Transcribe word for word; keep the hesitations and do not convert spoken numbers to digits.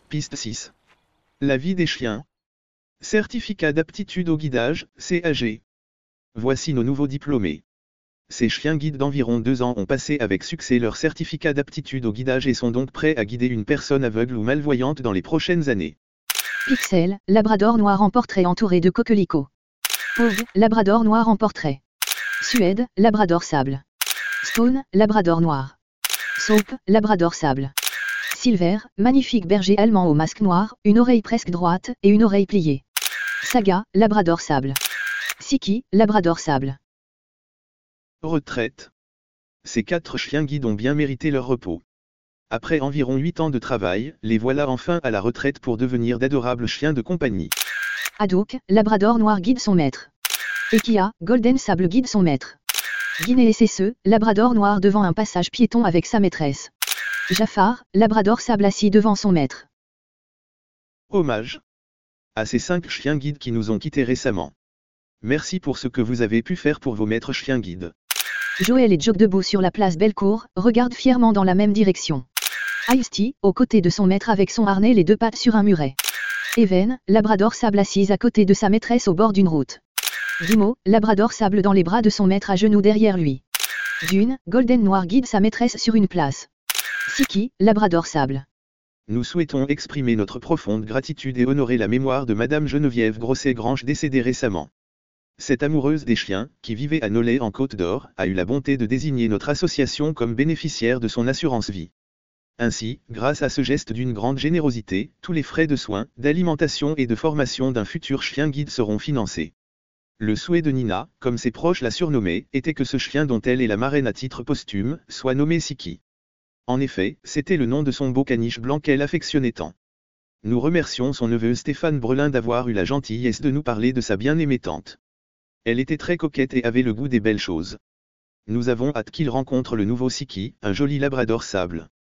Piste six. La vie des chiens. Certificat d'aptitude au guidage, C A G. Voici nos nouveaux diplômés. Ces chiens guides d'environ deux ans ont passé avec succès leur certificat d'aptitude au guidage et sont donc prêts à guider une personne aveugle ou malvoyante dans les prochaines années. Pixel, Labrador noir en portrait entouré de coquelicots. Pug, Labrador noir en portrait. Suède, Labrador sable. Stone, Labrador noir. Soap, Labrador sable. Silver, magnifique berger allemand au masque noir, une oreille presque droite et une oreille pliée. Saga, Labrador sable. Siki, Labrador sable. Retraite. Ces quatre chiens guides ont bien mérité leur repos. Après environ huit ans de travail, les voilà enfin à la retraite pour devenir d'adorables chiens de compagnie. Hadouk, Labrador noir guide son maître. Ekia, Golden sable guide son maître. Guinée S S E, Labrador noir devant un passage piéton avec sa maîtresse. Jafar, Labrador sable assis devant son maître. Hommage à ces cinq chiens guides qui nous ont quittés récemment. Merci pour ce que vous avez pu faire pour vos maîtres chiens guides. Joël et Jock debout sur la place Bellecour, regardent fièrement dans la même direction. Ice-T, aux côtés de son maître avec son harnais les deux pattes sur un muret. Even, Labrador sable assise à côté de sa maîtresse au bord d'une route. Dimo, Labrador sable dans les bras de son maître à genoux derrière lui. Dune, Golden noir guide sa maîtresse sur une place. Siki, Labrador sable. Nous souhaitons exprimer notre profonde gratitude et honorer la mémoire de Madame Geneviève Grosset-Grange décédée récemment. Cette amoureuse des chiens, qui vivait à Nolay en Côte d'Or, a eu la bonté de désigner notre association comme bénéficiaire de son assurance vie. Ainsi, grâce à ce geste d'une grande générosité, tous les frais de soins, d'alimentation et de formation d'un futur chien guide seront financés. Le souhait de Nina, comme ses proches la surnommaient, était que ce chien dont elle est la marraine à titre posthume, soit nommé Siki. En effet, c'était le nom de son beau caniche blanc qu'elle affectionnait tant. Nous remercions son neveu Stéphane Brelin d'avoir eu la gentillesse de nous parler de sa bien-aimée tante. Elle était très coquette et avait le goût des belles choses. Nous avons hâte qu'il rencontre le nouveau Siki, un joli labrador sable.